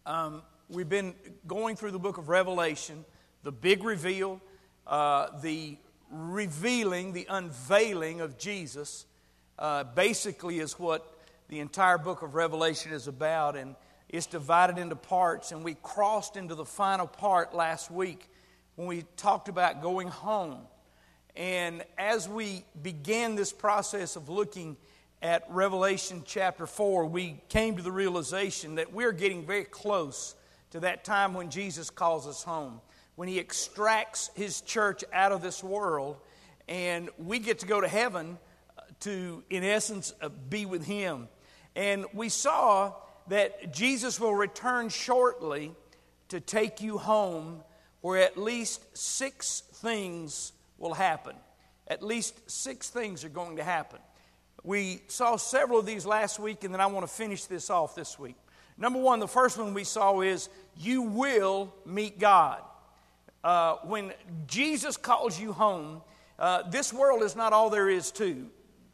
We've been going through the book of Revelation, the big reveal, the revealing, the unveiling of Jesus, basically is what the entire book of Revelation is about, and it's divided into parts, and we crossed into the final part last week when we talked about going home. And as we began this process of looking at Revelation chapter 4, we came to the realization that we're getting very close to that time when Jesus calls us home, when He extracts His church out of this world, and we get to go to heaven to, in essence, be with Him. And we saw that Jesus will return shortly to take you home, where at least 6 things will happen. At least 6 things are going to happen. We saw several of these last week, and then I want to finish this off this week. Number one, the first one we saw is you will meet God. When Jesus calls you home, this world is not all there is to,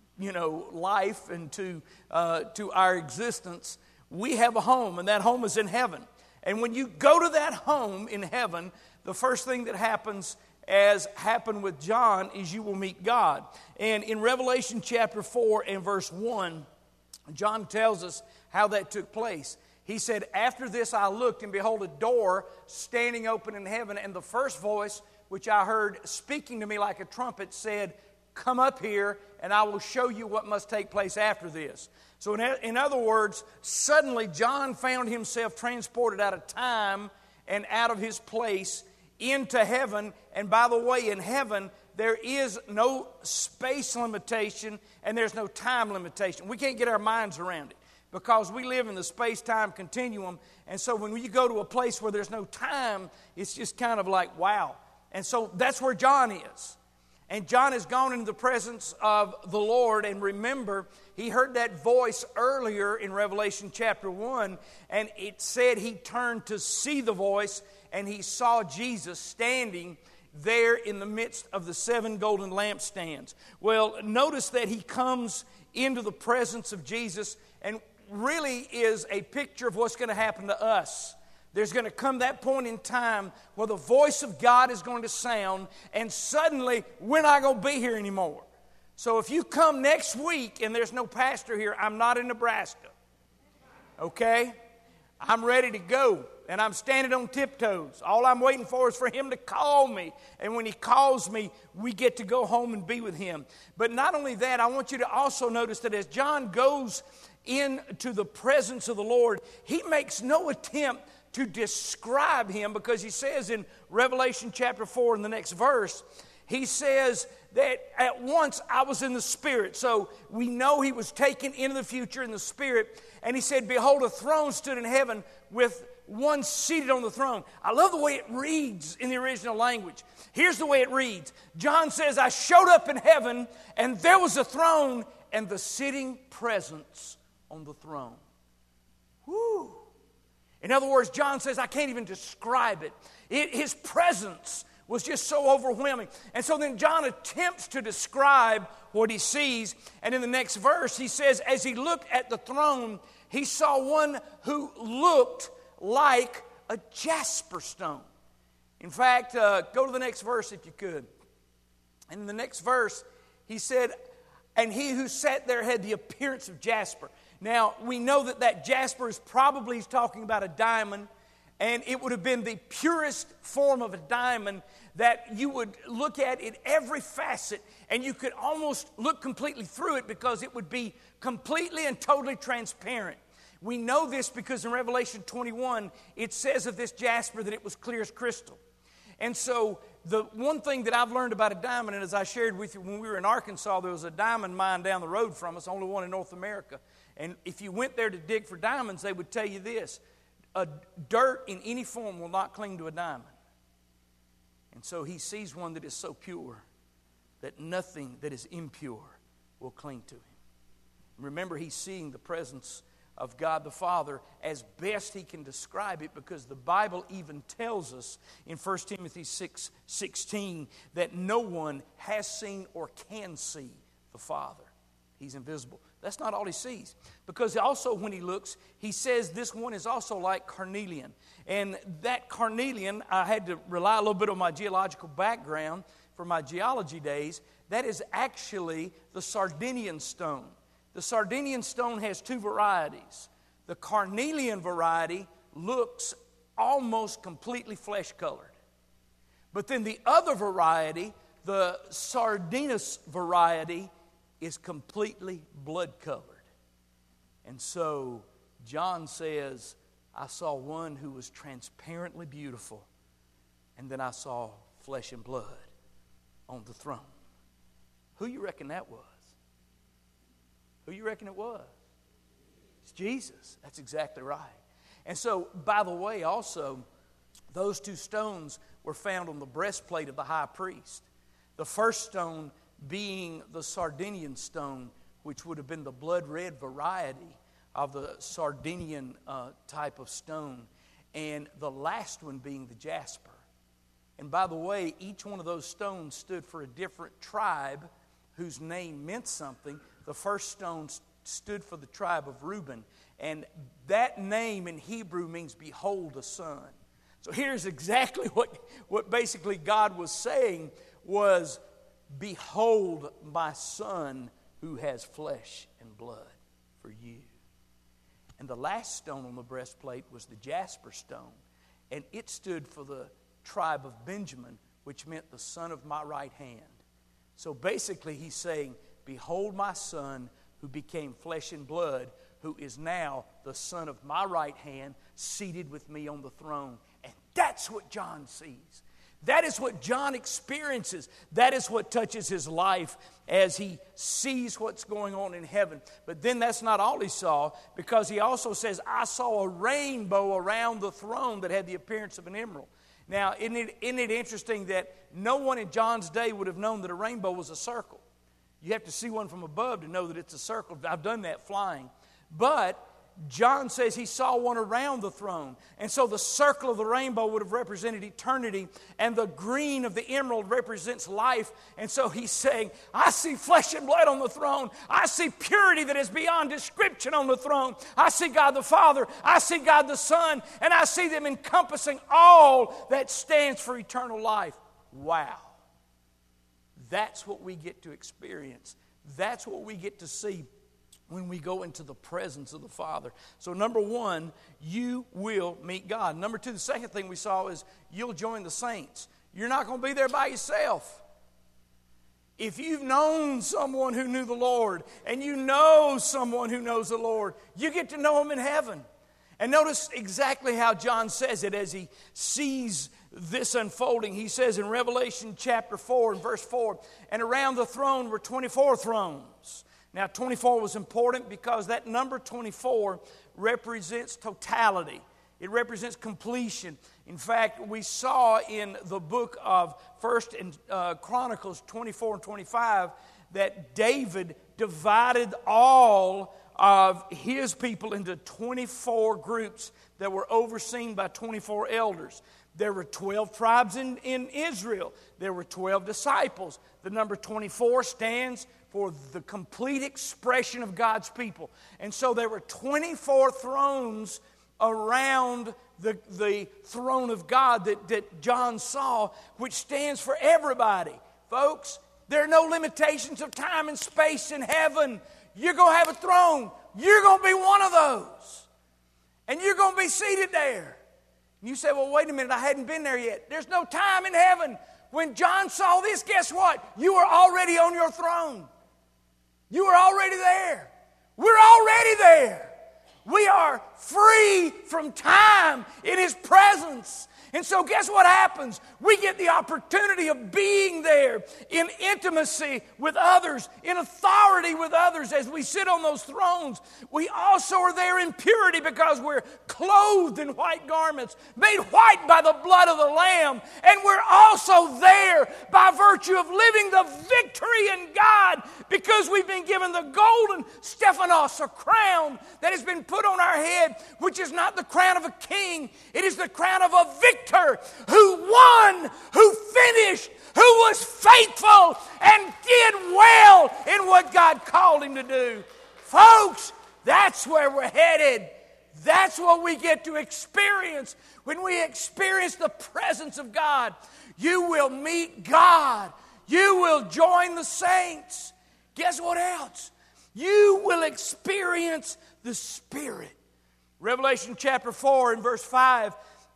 life and to our existence. We have a home, and that home is in heaven. And when you go to that home in heaven, the first thing that happens, as happened with John, is you will meet God. And in Revelation chapter 4 and verse 1, John tells us how that took place. He said, "After this I looked, and behold, a door standing open in heaven, and the first voice which I heard speaking to me like a trumpet said, 'Come up here, and I will show you what must take place after this.'" So in other words, suddenly John found himself transported out of time and out of his place into heaven. And by the way, in heaven, there is no space limitation and there's no time limitation. We can't get our minds around it because we live in the space-time continuum. And so when you go to a place where there's no time, it's just kind of like, wow. And so that's where John is. And John has gone into the presence of the Lord. And remember, he heard that voice earlier in Revelation chapter 1. And it said he turned to see the voice, and he saw Jesus standing there in the midst of the 7 golden lampstands. Well, notice that he comes into the presence of Jesus and really is a picture of what's going to happen to us. There's going to come that point in time where the voice of God is going to sound, and suddenly we're not going to be here anymore. So if you come next week and there's no pastor here, I'm not in Nebraska. Okay? I'm ready to go, and I'm standing on tiptoes. All I'm waiting for is for Him to call me. And when He calls me, we get to go home and be with Him. But not only that, I want you to also notice that as John goes into the presence of the Lord, he makes no attempt to describe Him, because he says in Revelation chapter 4 in the next verse, he says that at once I was in the Spirit. So we know he was taken into the future in the Spirit. And he said, "Behold, a throne stood in heaven with one seated on the throne." I love the way it reads in the original language. Here's the way it reads. John says, "I showed up in heaven, and there was a throne, and the sitting presence on the throne." Woo! In other words, John says, I can't even describe it. His presence was just so overwhelming. And so then John attempts to describe what he sees. And in the next verse, he says, as he looked at the throne, he saw one who looked like a jasper stone. In fact, go to the next verse if you could. And in the next verse, he said, "And he who sat there had the appearance of jasper." Now, we know that jasper is probably, he's talking about a diamond, and it would have been the purest form of a diamond that you would look at in every facet, and you could almost look completely through it because it would be completely and totally transparent. We know this because in Revelation 21, it says of this jasper that it was clear as crystal. And so the one thing that I've learned about a diamond, and as I shared with you when we were in Arkansas, there was a diamond mine down the road from us, only one in North America. And if you went there to dig for diamonds, they would tell you this: dirt in any form will not cling to a diamond. And so he sees one that is so pure that nothing that is impure will cling to him. Remember, he's seeing the presence of God the Father as best he can describe it, because the Bible even tells us in 1 Timothy 6:16 that no one has seen or can see the Father. He's invisible. That's not all he sees. Because also when he looks, he says this one is also like carnelian. And that carnelian, I had to rely a little bit on my geological background for my geology days. That is actually the Sardinian stone. The Sardinian stone has two varieties. The carnelian variety looks almost completely flesh-colored. But then the other variety, the Sardinus variety, is completely blood-colored. And so John says, I saw one who was transparently beautiful, and then I saw flesh and blood on the throne. Who you reckon that was? Who you reckon it was? It's Jesus. That's exactly right. And so, by the way, also, those two stones were found on the breastplate of the high priest. The first stone being the Sardinian stone, which would have been the blood-red variety of the Sardinian type of stone, and the last one being the jasper. And by the way, each one of those stones stood for a different tribe whose name meant something. The first stone stood for the tribe of Reuben, and that name in Hebrew means behold a son. So here's exactly what basically God was saying was, behold my son who has flesh and blood for you. And the last stone on the breastplate was the jasper stone, and it stood for the tribe of Benjamin, which meant the son of my right hand. So basically he's saying, behold my son who became flesh and blood, who is now the son of my right hand, seated with me on the throne. And that's what John sees. That is what John experiences. That is what touches his life as he sees what's going on in heaven. But then that's not all he saw, because he also says, I saw a rainbow around the throne that had the appearance of an emerald. Now, isn't it interesting that no one in John's day would have known that a rainbow was a circle? You have to see one from above to know that it's a circle. I've done that flying. But John says he saw one around the throne. And so the circle of the rainbow would have represented eternity, and the green of the emerald represents life. And so he's saying, I see flesh and blood on the throne. I see purity that is beyond description on the throne. I see God the Father. I see God the Son. And I see them encompassing all that stands for eternal life. Wow. That's what we get to experience. That's what we get to see when we go into the presence of the Father. So number one, you will meet God. Number two, the second thing we saw is you'll join the saints. You're not going to be there by yourself. If you've known someone who knew the Lord, and you know someone who knows the Lord, you get to know them in heaven. And notice exactly how John says it as he sees this unfolding. He says in Revelation chapter 4 and verse 4, and around the throne were 24 thrones. Now, 24 was important because that number 24 represents totality. It represents completion. In fact, we saw in the book of 1 Chronicles 24 and 25 that David divided all of his people into 24 groups that were overseen by 24 elders. There were 12 tribes in Israel. There were 12 disciples. The number 24 stands for the complete expression of God's people. And so there were 24 thrones around the throne of God that John saw, which stands for everybody. Folks, there are no limitations of time and space in heaven. You're going to have a throne. You're going to be one of those. And you're going to be seated there. And you say, well, wait a minute, I hadn't been there yet. There's no time in heaven. When John saw this, guess what? You were already on your throne. You were already there. We're already there. We are free from time in His presence. And so guess what happens? We get the opportunity of being there in intimacy with others, in authority with others as we sit on those thrones. We also are there in purity because we're clothed in white garments, made white by the blood of the Lamb. And we're also there by virtue of living the victory in God because we've been given the golden Stephanos, a crown that has been put on our head, which is not the crown of a king. It is the crown of a victor who won, who finished, who was faithful and did well in what God called him to do. Folks, that's where we're headed. That's what we get to experience. When we experience the presence of God, you will meet God. You will join the saints. Guess what else? You will experience the Spirit. Revelation chapter 4 and verse 5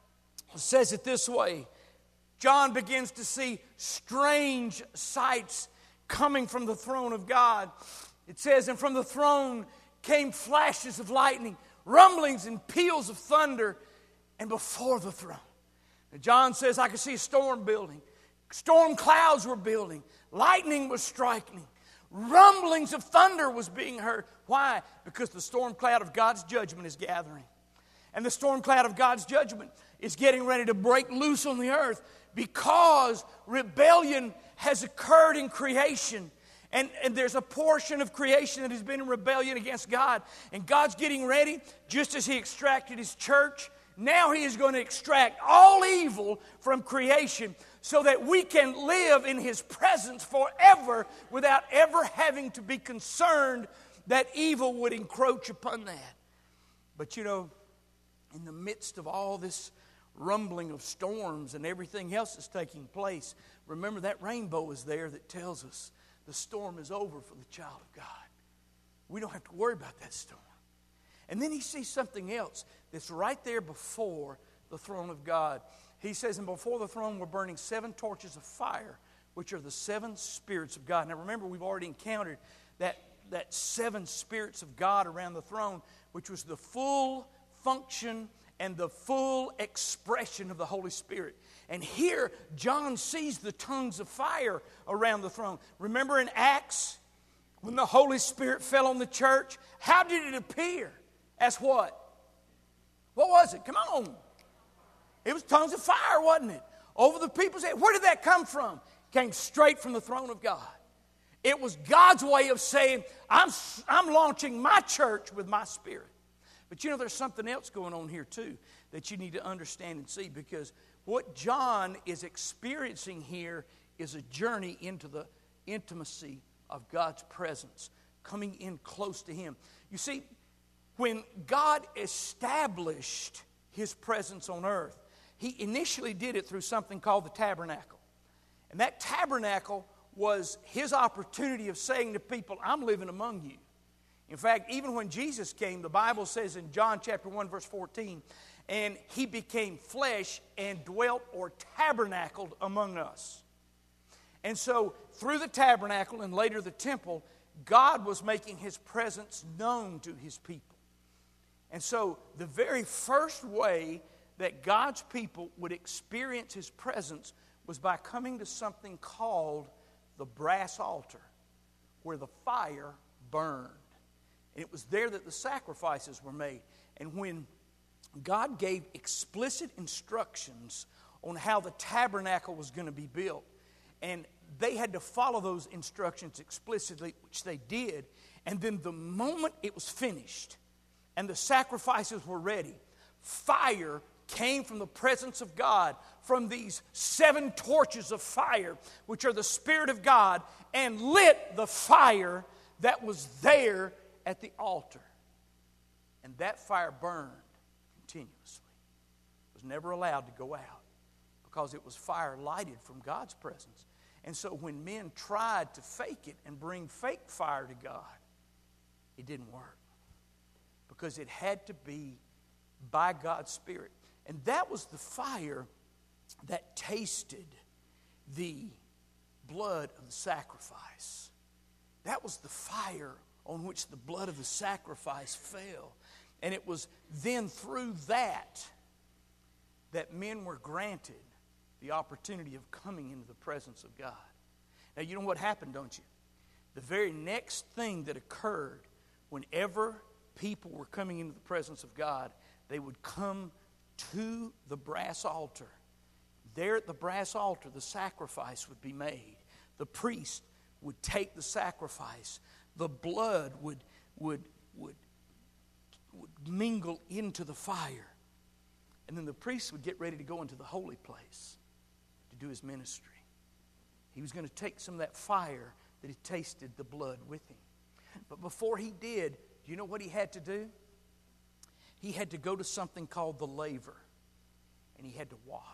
says it this way. John begins to see strange sights coming from the throne of God. It says, and from the throne came flashes of lightning, rumblings and peals of thunder, and before the throne. And John says, I could see a storm building. Storm clouds were building. Lightning was striking. Rumblings of thunder was being heard. Why? Because the storm cloud of God's judgment is gathering. And the storm cloud of God's judgment is getting ready to break loose on the earth because rebellion has occurred in creation. And there's a portion of creation that has been in rebellion against God. And God's getting ready, just as He extracted His church, now He is going to extract all evil from creation so that we can live in His presence forever without ever having to be concerned that evil would encroach upon that. But you know, in the midst of all this rumbling of storms and everything else that's taking place, remember that rainbow is there that tells us the storm is over for the child of God. We don't have to worry about that storm. And then he sees something else that's right there before the throne of God. He says, and before the throne were burning 7 torches of fire, which are the 7 spirits of God. Now remember, we've already encountered that 7 spirits of God around the throne, which was the full function and the full expression of the Holy Spirit. And here, John sees the tongues of fire around the throne. Remember in Acts, when the Holy Spirit fell on the church, how did it appear? As what? What was it? Come on. It was tongues of fire, wasn't it? Over the people's head. Where did that come from? It came straight from the throne of God. It was God's way of saying, I'm launching my church with my Spirit. But you know, there's something else going on here too that you need to understand and see, because what John is experiencing here is a journey into the intimacy of God's presence, coming in close to Him. You see, when God established His presence on earth, He initially did it through something called the tabernacle. And that tabernacle was His opportunity of saying to people, I'm living among you. In fact, even when Jesus came, the Bible says in John chapter 1 verse 14, and He became flesh and dwelt or tabernacled among us. And so through the tabernacle and later the temple, God was making His presence known to His people. And so the very first way that God's people would experience His presence was by coming to something called the brass altar, where the fire burned. And it was there that the sacrifices were made. And when God gave explicit instructions on how the tabernacle was going to be built, and they had to follow those instructions explicitly, which they did, and then the moment it was finished and the sacrifices were ready, fire came from the presence of God, from these 7 torches of fire, which are the Spirit of God, and lit the fire that was there at the altar. And that fire burned continuously. It was never allowed to go out because it was fire lighted from God's presence. And so when men tried to fake it and bring fake fire to God, it didn't work, because it had to be by God's Spirit. And that was the fire that tasted the blood of the sacrifice. That was the fire on which the blood of the sacrifice fell. And it was then through that men were granted the opportunity of coming into the presence of God. Now, you know what happened, don't you? The very next thing that occurred whenever people were coming into the presence of God, they would come to the brass altar. There at the brass altar, the sacrifice would be made. The priest would take the sacrifice. The blood would mingle into the fire. And then the priest would get ready to go into the holy place to do his ministry. He was going to take some of that fire that he tasted the blood with him. But before he did, do you know what he had to do? He had to go to something called the laver, and he had to wash.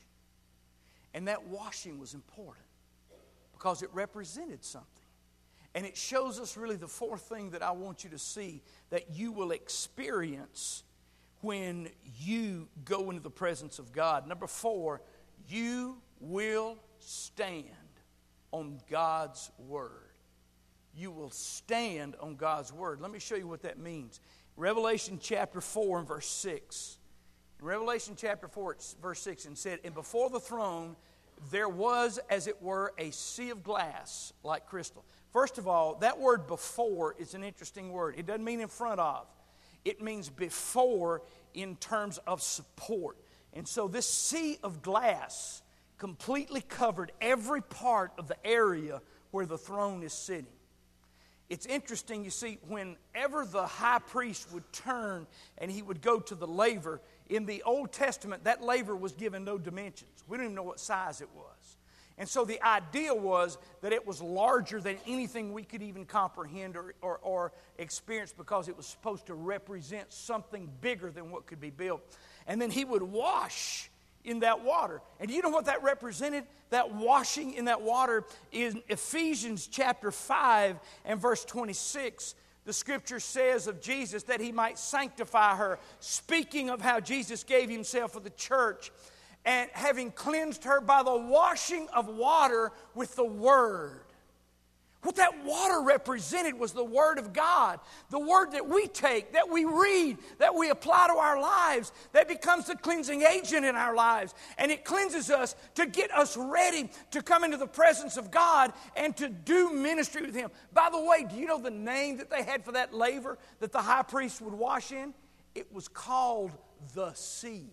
And that washing was important because it represented something. And it shows us really the fourth thing that I want you to see that you will experience when you go into the presence of God. Number 4, you will stand on God's Word. You will stand on God's Word. Let me show you what that means. Revelation chapter 4 and verse 6. In Revelation chapter 4, verse 6, and said, "And before the throne there was, as it were, a sea of glass like crystal." First of all, that word "before" is an interesting word. It doesn't mean in front of. It means before in terms of support. And so this sea of glass completely covered every part of the area where the throne is sitting. It's interesting, you see, whenever the high priest would turn and he would go to the laver, in the Old Testament, that laver was given no dimensions. We don't even know what size it was. And so the idea was that it was larger than anything we could even comprehend or experience, because it was supposed to represent something bigger than what could be built. And then he would wash in that water. And do you know what that represented? That washing in that water is Ephesians chapter 5 and verse 26. The Scripture says of Jesus that he might sanctify her, speaking of how Jesus gave himself for the church, and having cleansed her by the washing of water with the Word. What that water represented was the Word of God. The Word that we take, that we read, that we apply to our lives, that becomes the cleansing agent in our lives. And it cleanses us to get us ready to come into the presence of God and to do ministry with Him. By the way, do you know the name that they had for that laver that the high priest would wash in? It was called the sea.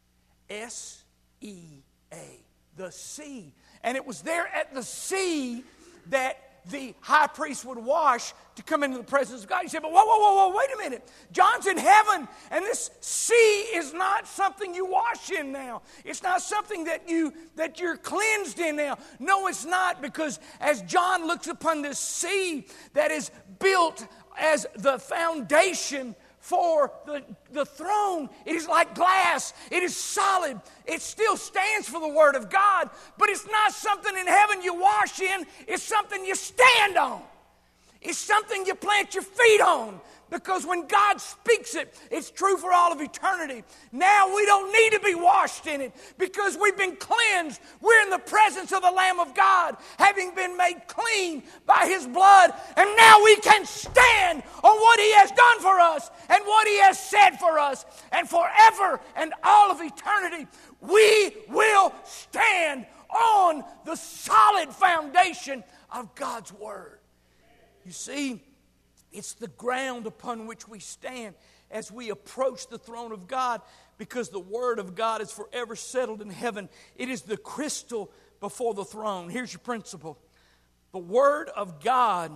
S-E-A. The sea. And it was there at the sea that the high priest would wash to come into the presence of God. You say, but whoa, wait a minute. John's in heaven, and this sea is not something you wash in now. It's not something that you're cleansed in now. No, it's not, because as John looks upon this sea that is built as the foundation for the throne, it is like glass. It is solid. It still stands for the Word of God, but it's not something in heaven you wash in. It's something you stand on. It's something you plant your feet on, because when God speaks it, it's true for all of eternity. Now we don't need to be washed in it, because we've been cleansed. We're in the presence of the Lamb of God, having been made clean by His blood. And now we can stand on what He has done for us and what He has said for us. And forever and all of eternity, we will stand on the solid foundation of God's Word. You see, it's the ground upon which we stand as we approach the throne of God, because the Word of God is forever settled in heaven. It is the crystal before the throne. Here's your principle. The Word of God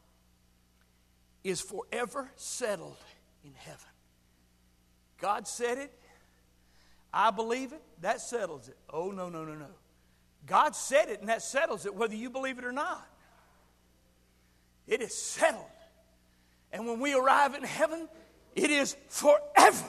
is forever settled in heaven. God said it. I believe it. That settles it. Oh, no. God said it, and that settles it, whether you believe it or not. It is settled. And when we arrive in heaven, it is forever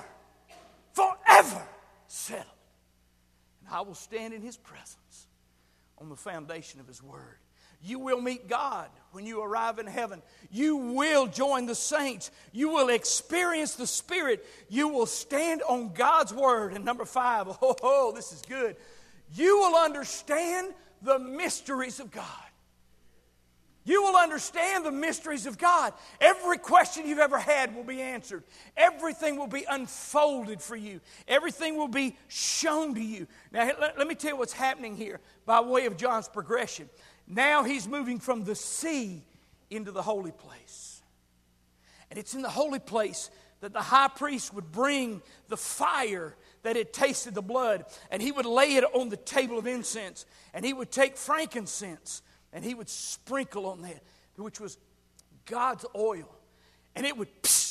settled. And I will stand in His presence on the foundation of His Word. You will meet God when you arrive in heaven. You will join the saints. You will experience the Spirit. You will stand on God's Word. And number 5, this is good. You will understand the mysteries of God. You will understand the mysteries of God. Every question you've ever had will be answered. Everything will be unfolded for you. Everything will be shown to you. Now, let me tell you what's happening here by way of John's progression. Now he's moving from the sea into the holy place. And it's in the holy place that the high priest would bring the fire that had tasted the blood, and he would lay it on the table of incense, and he would take frankincense, and he would sprinkle on that, which was God's oil. And it would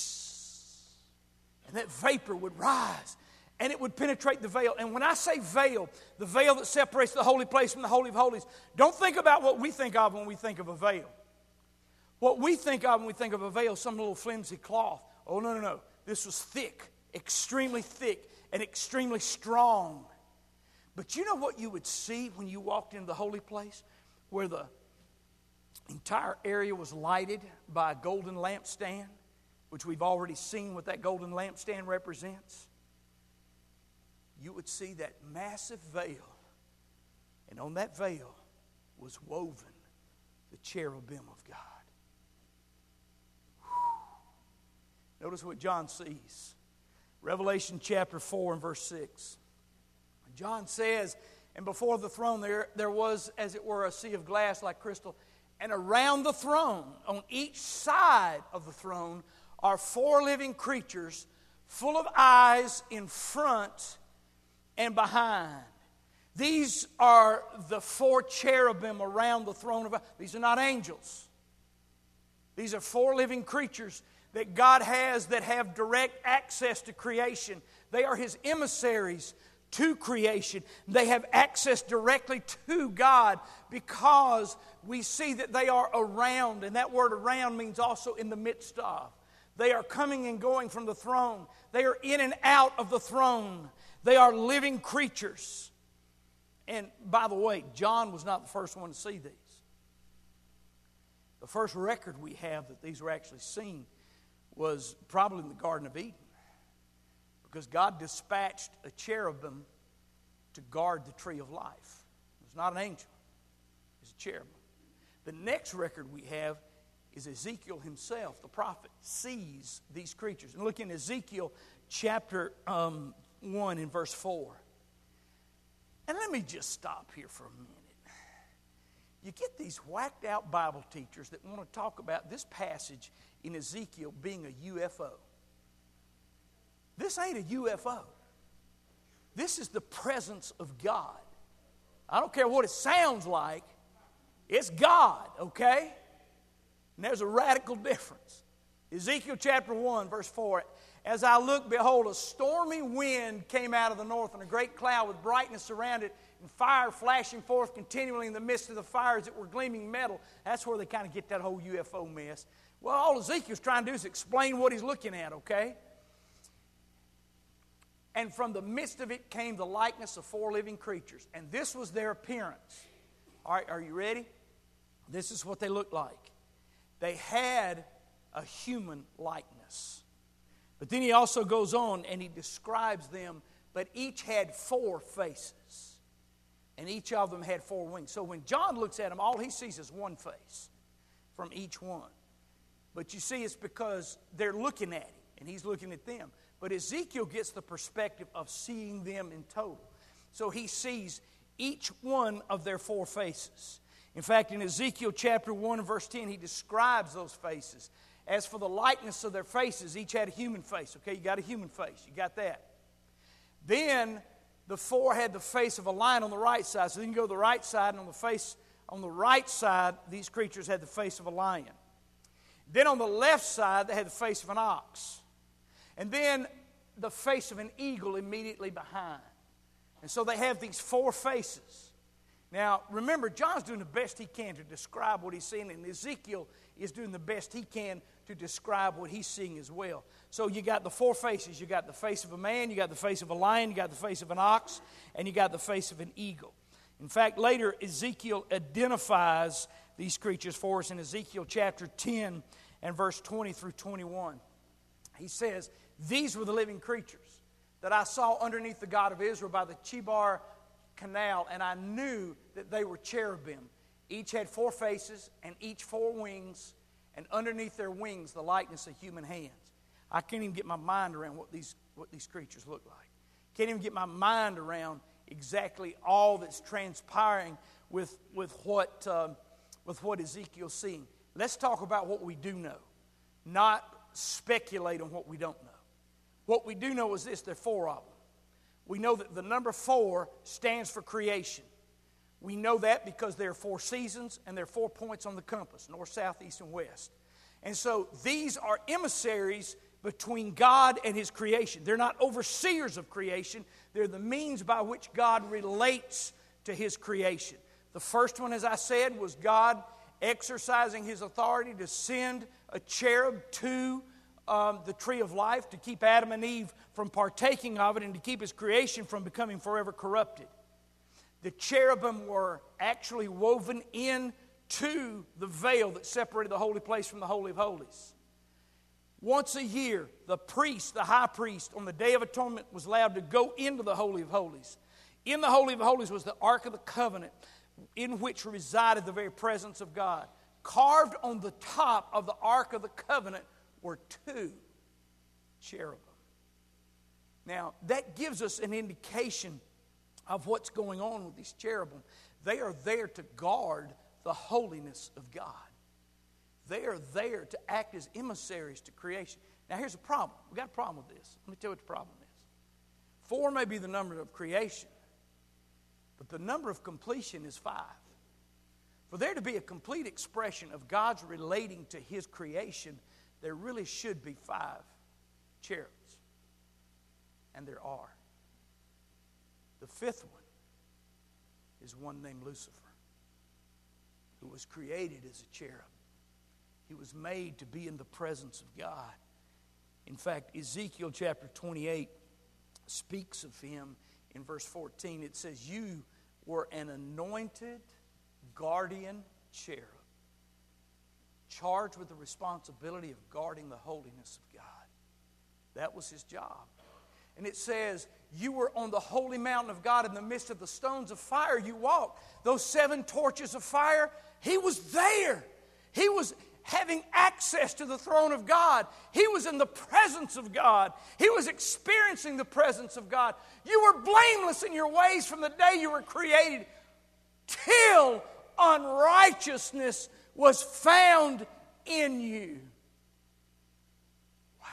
and that vapor would rise, and it would penetrate the veil. And when I say veil, the veil that separates the holy place from the Holy of Holies, don't think about what we think of when we think of a veil. What we think of when we think of a veil, some little flimsy cloth. Oh, no, no, no. This was thick, extremely thick, and extremely strong. But you know what you would see when you walked into the holy place? Where the entire area was lighted by a golden lampstand, which we've already seen what that golden lampstand represents. You would see that massive veil, and on that veil was woven the cherubim of God. Whew. Notice what John sees. Revelation chapter 4 and verse 6. John says, and before the throne there was, as it were, a sea of glass like crystal, and around the throne, on each side of the throne, are 4 living creatures full of eyes in front and behind. These are the 4 cherubim around the throne of God. These are not angels. These are 4 living creatures that God has that have direct access to creation. They are His emissaries to creation. They have access directly to God because we see that they are around, and that word around means also in the midst of. They are coming and going from the throne. They are in and out of the throne. They are living creatures. And by the way, John was not the first one to see these. The first record we have that these were actually seen was probably in the Garden of Eden, because God dispatched a cherubim to guard the tree of life. It was not an angel. It was a cherubim. The next record we have is Ezekiel himself, the prophet, sees these creatures. And look in Ezekiel chapter 1 in verse 4. And let me just stop here for a minute. You get these whacked out Bible teachers that want to talk about this passage in Ezekiel being a UFO. This ain't a UFO. This is the presence of God. I don't care what it sounds like. It's God, okay? And there's a radical difference. Ezekiel chapter 1, verse 4. As I looked, behold, a stormy wind came out of the north, and a great cloud with brightness around it, and fire flashing forth continually in the midst of the fire as it were gleaming metal. That's where they kind of get that whole UFO mess. Well, all Ezekiel's trying to do is explain what he's looking at, okay? And from the midst of it came the likeness of 4 living creatures. And this was their appearance. All right, are you ready? This is what they looked like. They had a human likeness. But then he also goes on and he describes them, but each had 4 faces. And each of them had 4 wings. So when John looks at them, all he sees is one face from each one. But you see, it's because they're looking at him and he's looking at them. But Ezekiel gets the perspective of seeing them in total. So he sees each one of their 4 faces. In fact, in Ezekiel chapter 1 and verse 10, he describes those faces. As for the likeness of their faces, each had a human face. Okay, you got a human face. You got that. Then the 4 had the face of a lion on the right side. So then you go to the right side, and on the right side, these creatures had the face of a lion. Then on the left side, they had the face of an ox. And then the face of an eagle immediately behind. And so they have these 4 faces. Now, remember, John's doing the best he can to describe what he's seeing, and Ezekiel is doing the best he can to describe what he's seeing as well. So you got the 4 faces. You got the face of a man, you got the face of a lion, you got the face of an ox, and you got the face of an eagle. In fact, later Ezekiel identifies these creatures for us in Ezekiel chapter 10 and verse 20 through 21. He says, "These were the living creatures that I saw underneath the God of Israel by the Chebar canal, and I knew that they were cherubim. Each had 4 faces and each 4 wings, and underneath their wings the likeness of human hands." I can't even get my mind around what these creatures look like. Can't even get my mind around exactly all that's transpiring with what Ezekiel's seeing. Let's talk about what we do know, not speculate on what we don't know. What we do know is this: there are 4 of them. We know that the number 4 stands for creation. We know that because there are 4 seasons and there are 4 points on the compass: north, south, east, and west. And so these are emissaries between God and His creation. They're not overseers of creation. They're the means by which God relates to His creation. The first one, as I said, was God exercising his authority to send a cherub to the tree of life to keep Adam and Eve from partaking of it and to keep his creation from becoming forever corrupted. The cherubim were actually woven into the veil that separated the holy place from the Holy of Holies. Once a year, the priest, the high priest, on the Day of Atonement was allowed to go into the Holy of Holies. In the Holy of Holies was the Ark of the Covenant, in which resided the very presence of God. Carved on the top of the Ark of the Covenant were 2 cherubim. Now, that gives us an indication of what's going on with these cherubim. They are there to guard the holiness of God. They are there to act as emissaries to creation. Now, here's a problem. We've got a problem with this. Let me tell you what the problem is. 4 may be the number of creation, but the number of completion is 5. For there to be a complete expression of God's relating to His creation, there really should be 5 cherubs. And there are. The 5th one is one named Lucifer, who was created as a cherub. He was made to be in the presence of God. In fact, Ezekiel chapter 28 speaks of him in verse 14. It says, "You were an anointed guardian cherub, charged with the responsibility of guarding the holiness of God." That was his job. And it says, "You were on the holy mountain of God in the midst of the stones of fire you walked." Those 7 torches of fire, he was there. He was having access to the throne of God. He was in the presence of God. He was experiencing the presence of God. You were blameless in your ways from the day you were created till unrighteousness was found in you. Wow.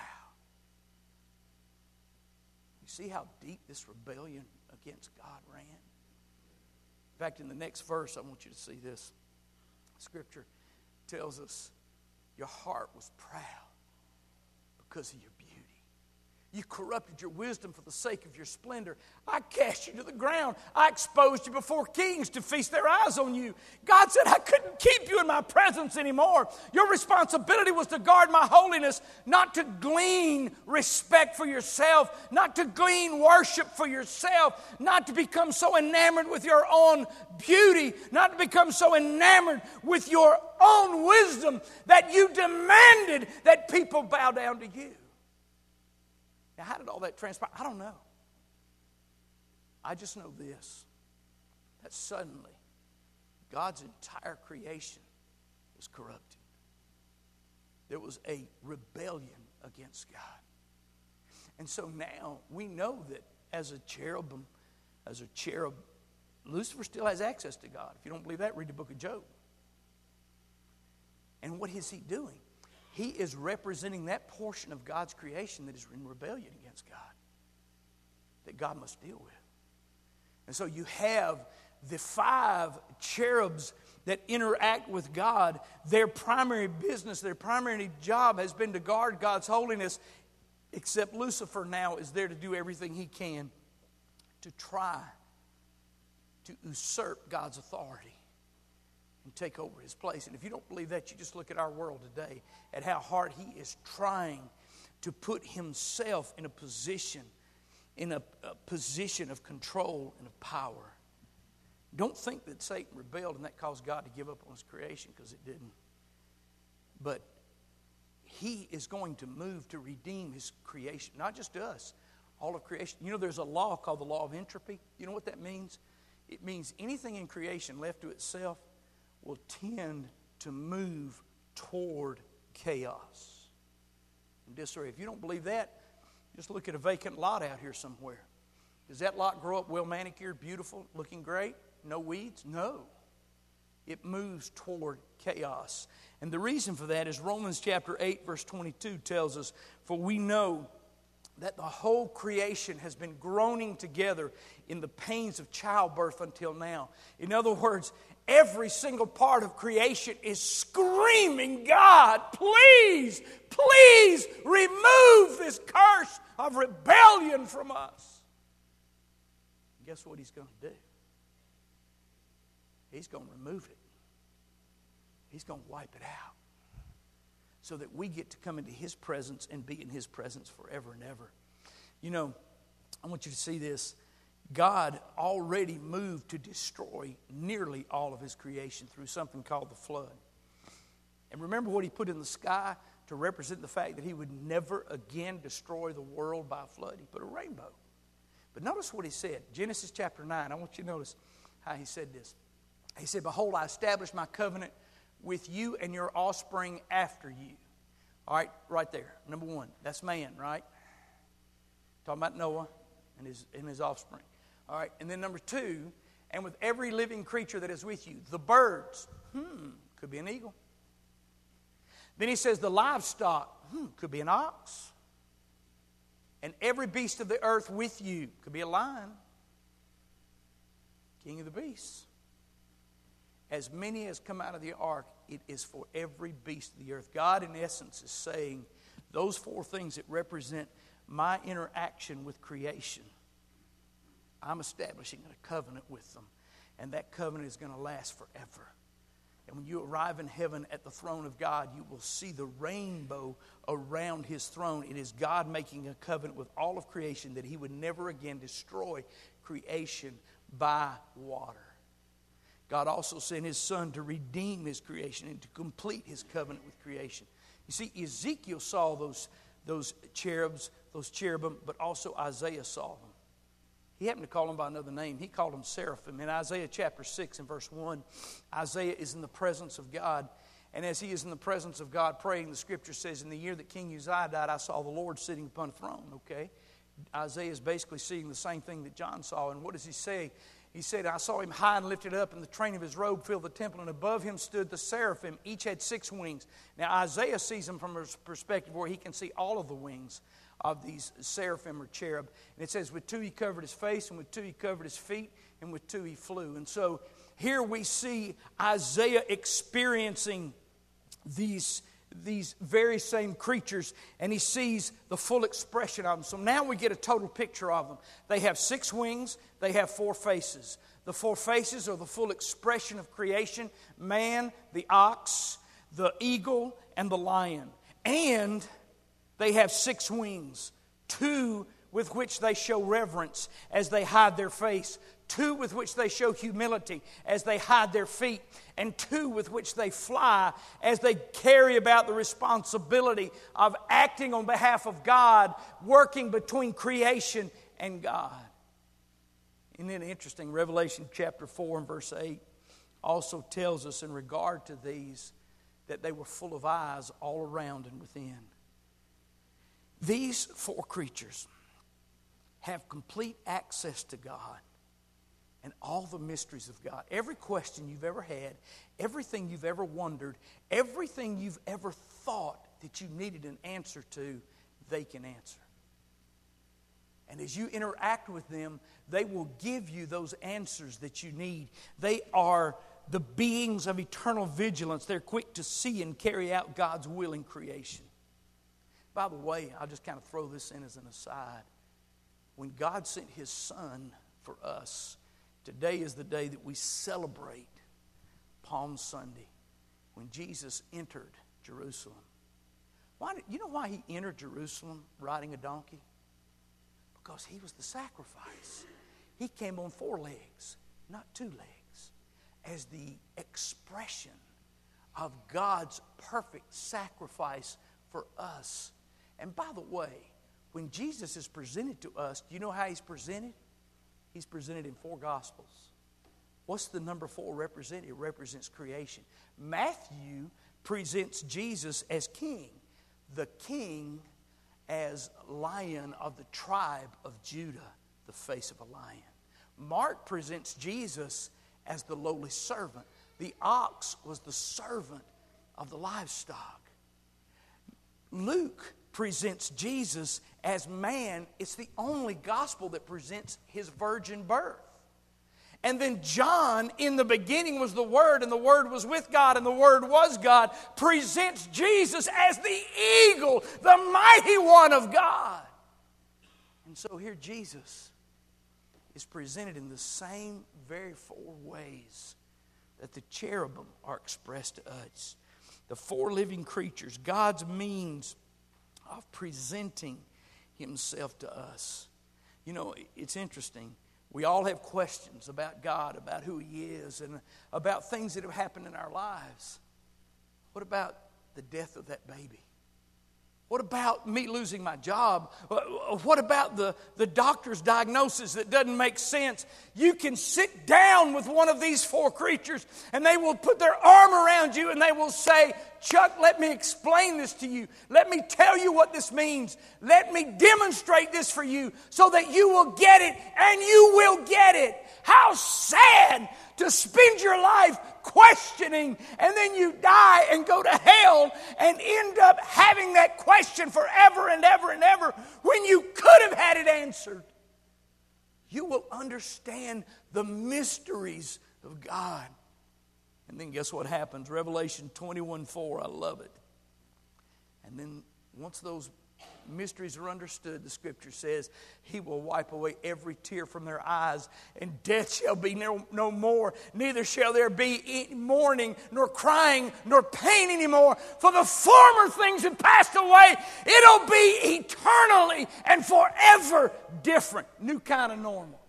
You see how deep this rebellion against God ran? In fact, in the next verse, I want you to see this. Scripture tells us your heart was proud because of your beauty. You corrupted your wisdom for the sake of your splendor. I cast you to the ground. I exposed you before kings to feast their eyes on you. God said, I couldn't keep you in my presence anymore. Your responsibility was to guard my holiness, not to glean respect for yourself, not to glean worship for yourself, not to become so enamored with your own beauty, not to become so enamored with your own wisdom that you demanded that people bow down to you. Now, how did all that transpire? I don't know. I just know this, that suddenly God's entire creation was corrupted. There was a rebellion against God. And so now we know that as a cherub, Lucifer still has access to God. If you don't believe that, read the book of Job. And what is he doing? He is representing that portion of God's creation that is in rebellion against God, that God must deal with. And so you have the 5 cherubs that interact with God. Their primary business, their primary job has been to guard God's holiness, except Lucifer now is there to do everything he can to try to usurp God's authority and take over his place. And if you don't believe that, you just look at our world today, at how hard he is trying to put himself in a position of control and of power. Don't think that Satan rebelled and that caused God to give up on his creation, because it didn't. But he is going to move to redeem his creation, not just us, all of creation. You know, there's a law called the law of entropy. You know what that means? It means anything in creation left to itself will tend to move toward chaos and disarray. If you don't believe that, just look at a vacant lot out here somewhere. Does that lot grow up well manicured, beautiful, looking great? No weeds? No. It moves toward chaos. And the reason for that is Romans chapter 8, verse 22 tells us, "For we know that the whole creation has been groaning together in the pains of childbirth until now." In other words, every single part of creation is screaming, "God, please, please remove this curse of rebellion from us." And guess what he's going to do? He's going to remove it. He's going to wipe it out so that we get to come into His presence and be in His presence forever and ever. You know, I want you to see this. God already moved to destroy nearly all of His creation through something called the flood. And remember what He put in the sky to represent the fact that He would never again destroy the world by a flood? He put a rainbow. But notice what He said. Genesis chapter 9. I want you to notice how He said this. He said, "Behold, I establish my covenant with you and your offspring after you." All right there. Number one, that's man, right? Talking about Noah and his offspring. All right, and then number two, "And with every living creature that is with you, the birds," could be an eagle. Then He says, "the livestock," could be an ox. "And every beast of the earth with you," could be a lion. King of the beasts. "As many as come out of the ark, it is for every beast of the earth." God, in essence, is saying those four things that represent my interaction with creation, I'm establishing a covenant with them. And that covenant is going to last forever. And when you arrive in heaven at the throne of God, you will see the rainbow around His throne. It is God making a covenant with all of creation that He would never again destroy creation by water. God also sent His Son to redeem His creation and to complete His covenant with creation. You see, Ezekiel saw those cherubim, but also Isaiah saw them. He happened to call them by another name. He called them seraphim. In Isaiah chapter 6 and verse 1, Isaiah is in the presence of God. And as he is in the presence of God praying, the Scripture says, "In the year that King Uzziah died, I saw the Lord sitting upon a throne." Okay? Isaiah is basically seeing the same thing that John saw. And what does he say? He said, "I saw Him high and lifted up, and the train of His robe filled the temple, and above Him stood the seraphim. Each had 6 wings." Now Isaiah sees them from a perspective where he can see all of the wings of these seraphim or cherub. And it says, "With 2 He covered His face, and with 2 He covered His feet, and with 2 He flew." And so here we see Isaiah experiencing these very same creatures, and he sees the full expression of them. So now we get a total picture of them. They have 6 wings, they have 4 faces. The 4 faces are the full expression of creation: man, the ox, the eagle, and the lion. And they have 6 wings, 2 with which they show reverence as they hide their face, 2 with which they show humility as they hide their feet, and 2 with which they fly as they carry about the responsibility of acting on behalf of God, working between creation and God. Isn't it interesting? Revelation chapter 4 and verse 8 also tells us in regard to these that they were full of eyes all around and within. These 4 creatures have complete access to God and all the mysteries of God. Every question you've ever had, everything you've ever wondered, everything you've ever thought that you needed an answer to, they can answer. And as you interact with them, they will give you those answers that you need. They are the beings of eternal vigilance. They're quick to see and carry out God's will in creation. By the way, I'll just kind of throw this in as an aside. When God sent His Son for us, today is the day that we celebrate Palm Sunday, when Jesus entered Jerusalem. You know why He entered Jerusalem riding a donkey? Because He was the sacrifice. He came on 4 legs, not 2 legs, as the expression of God's perfect sacrifice for us. And by the way, when Jesus is presented to us, do you know how He's presented? He's presented in 4 Gospels. What's the number 4 represent? It represents creation. Matthew presents Jesus as king. The king as lion of the tribe of Judah, the face of a lion. Mark presents Jesus as the lowly servant. The ox was the servant of the livestock. Luke presents Jesus as man. It's the only gospel that presents His virgin birth. And then John, in the beginning was the Word, and the Word was with God, and the Word was God, presents Jesus as the eagle, the mighty one of God. And so here Jesus is presented in the same very 4 ways that the cherubim are expressed to us. The four living creatures, God's means of presenting himself to us. You know, it's interesting. We all have questions about God, about who he is, and about things that have happened in our lives. What about the death of that baby? What about me losing my job? What about the doctor's diagnosis that doesn't make sense? You can sit down with one of these four creatures and they will put their arm around you and they will say, Chuck, let me explain this to you. Let me tell you what this means. Let me demonstrate this for you so that you will get it, and you will get it. How sad to spend your life questioning, and then you die and go to hell and end up having that question forever and ever and ever when you could have had it answered. You will understand the mysteries of God. And then guess what happens? Revelation 21:4, I love it. And then once those mysteries are understood, the scripture says, he will wipe away every tear from their eyes, and death shall be no more. Neither shall there be mourning, nor crying, nor pain anymore. For the former things have passed away. It'll be eternally and forever different. New kind of normal.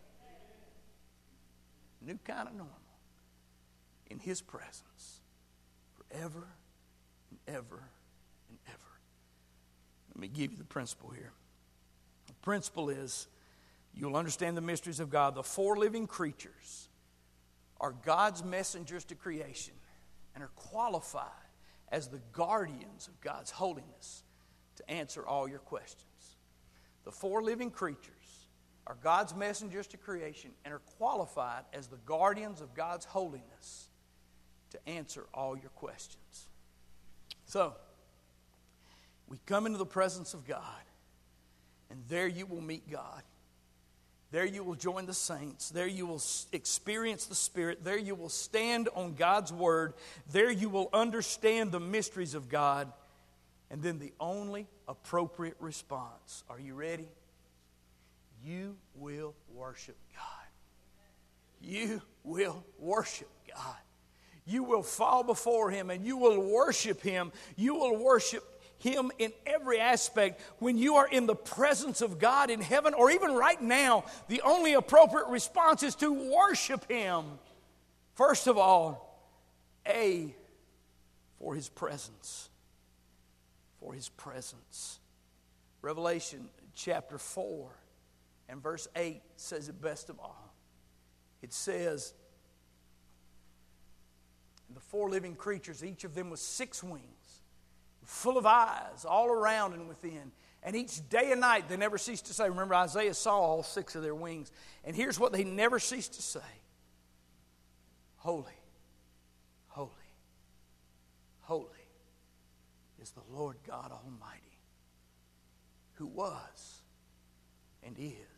New kind of normal. In his presence. Forever and ever and ever. Let me give you the principle here. The principle is, you'll understand the mysteries of God. The four living creatures are God's messengers to creation and are qualified as the guardians of God's holiness to answer all your questions. The four living creatures are God's messengers to creation and are qualified as the guardians of God's holiness to answer all your questions. So, we come into the presence of God, and there you will meet God. There you will join the saints. There you will experience the Spirit. There you will stand on God's Word. There you will understand the mysteries of God. And then the only appropriate response. Are you ready? You will worship God. You will worship God. You will fall before him and you will worship him. You will worship him in every aspect. When you are in the presence of God in heaven, or even right now, the only appropriate response is to worship him. First of all, for his presence. For his presence. Revelation chapter 4 and verse 8 says it best of all. It says, and the four living creatures, each of them with 6 wings, full of eyes all around and within. And each day and night they never cease to say. Remember, Isaiah saw all 6 of their wings. And here's what they never cease to say. Holy, holy, holy is the Lord God Almighty, who was and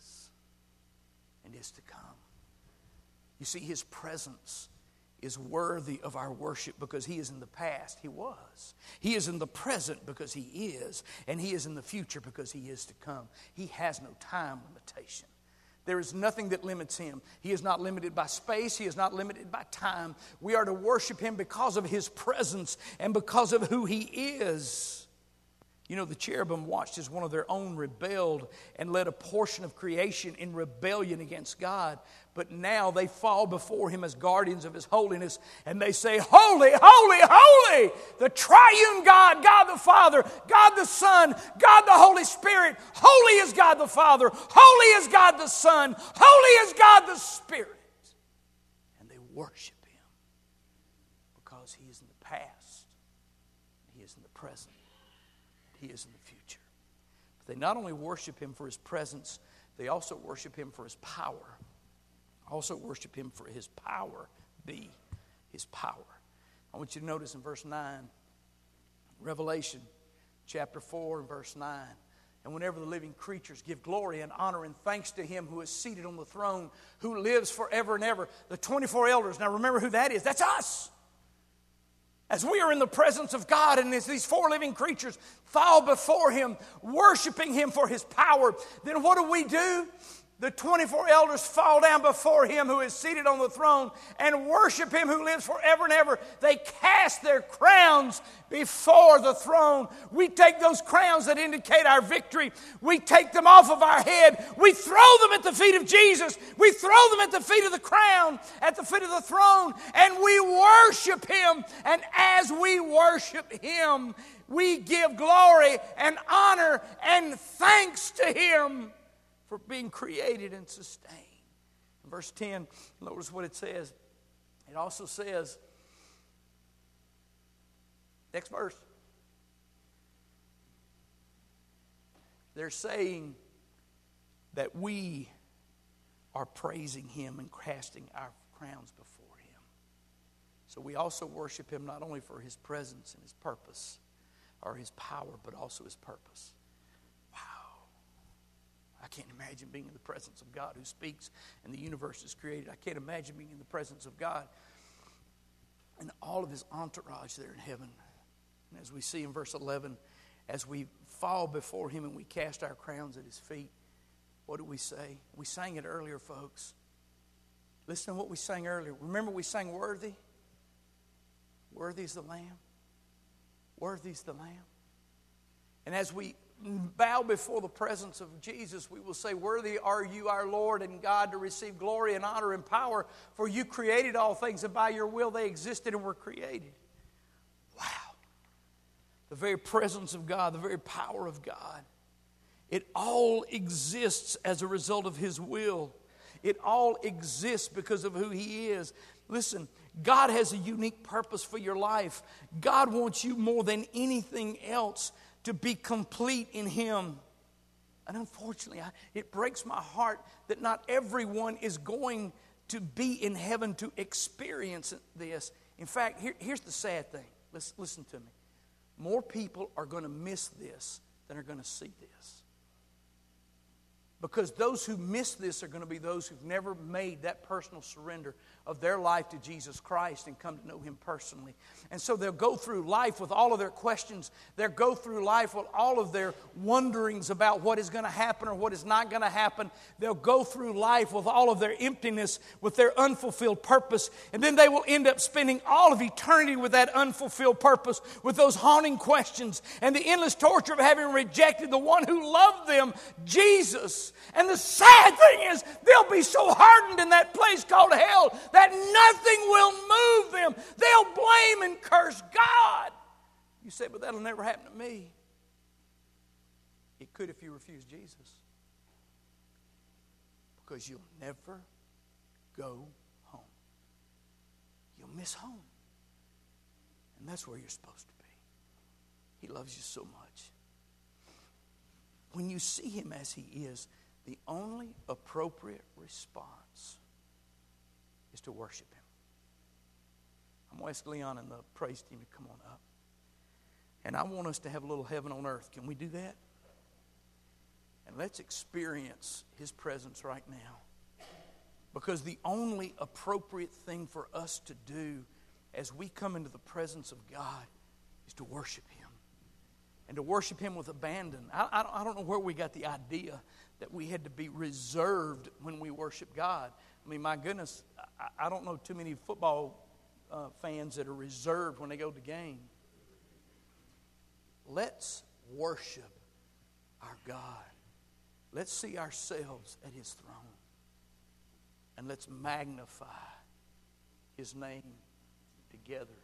is to come. You see, his presence is worthy of our worship because he is in the past, he was. He is in the present because he is. And he is in the future because he is to come. He has no time limitation. There is nothing that limits him. He is not limited by space. He is not limited by time. We are to worship him because of his presence and because of who he is. You know, the cherubim watched as one of their own rebelled and led a portion of creation in rebellion against God. But now they fall before him as guardians of his holiness. And they say, holy, holy, holy, the triune God, God the Father, God the Son, God the Holy Spirit. Holy is God the Father. Holy is God the Son. Holy is God the Spirit. And they worship him because he is in the past. He is in the present. He is in the future. But they not only worship him for his presence, they also worship him for his power. Also worship him for his power. His power. I want you to notice in verse 9, Revelation chapter 4 and verse 9. And whenever the living creatures give glory and honor and thanks to him who is seated on the throne, who lives forever and ever. The 24 elders, now remember who that is. That's us. As we are in the presence of God and as these 4 living creatures fall before him, worshiping him for his power, then what do? The 24 elders fall down before Him who is seated on the throne and worship Him who lives forever and ever. They cast their crowns before the throne. We take those crowns that indicate our victory. We take them off of our head. We throw them at the feet of Jesus. We throw them at the feet of the crown, at the feet of the throne, and we worship Him. And as we worship Him, we give glory and honor and thanks to Him for being created and sustained. In verse 10, notice what it says. It also says, next verse, they're saying that we are praising Him and casting our crowns before Him. So we also worship Him not only for His presence and His purpose or His power, but also His purpose. I can't imagine being in the presence of God who speaks and the universe is created. I can't imagine being in the presence of God and all of His entourage there in heaven. And as we see in verse 11, as we fall before Him and we cast our crowns at His feet, what do we say? We sang it earlier, folks. Listen to what we sang earlier. Remember we sang worthy? Worthy is the Lamb. Worthy is the Lamb. And as we bow before the presence of Jesus, we will say, worthy are you, our Lord and God, to receive glory and honor and power, for you created all things, and by your will they existed and were created. Wow. The very presence of God, the very power of God, it all exists as a result of His will. It all exists because of who He is. Listen, God has a unique purpose for your life. God wants you more than anything else to be complete in Him. And unfortunately, it breaks my heart that not everyone is going to be in heaven to experience this. In fact, here's the sad thing. Listen to me. More people are going to miss this than are going to see this. Because those who miss this are going to be those who've never made that personal surrender of their life to Jesus Christ and come to know Him personally. And so they'll go through life with all of their questions. They'll go through life with all of their wonderings about what is going to happen or what is not going to happen. They'll go through life with all of their emptiness, with their unfulfilled purpose. And then they will end up spending all of eternity with that unfulfilled purpose, with those haunting questions and the endless torture of having rejected the one who loved them, Jesus. And the sad thing is, they'll be so hardened in that place called hell that nothing will move them. They'll blame and curse God. You say, but that'll never happen to me. It could if you refuse Jesus. Because you'll never go home. You'll miss home. And that's where you're supposed to be. He loves you so much. When you see Him as He is, the only appropriate response is to worship Him. I'm going to ask Leon and the praise team to come on up. And I want us to have a little heaven on earth. Can we do that? And let's experience His presence right now. Because the only appropriate thing for us to do as we come into the presence of God is to worship Him. And to worship Him with abandon. I don't know where we got the idea that we had to be reserved when we worship God. I mean, my goodness, I don't know too many football fans that are reserved when they go to the game. Let's worship our God. Let's see ourselves at His throne. And let's magnify His name together.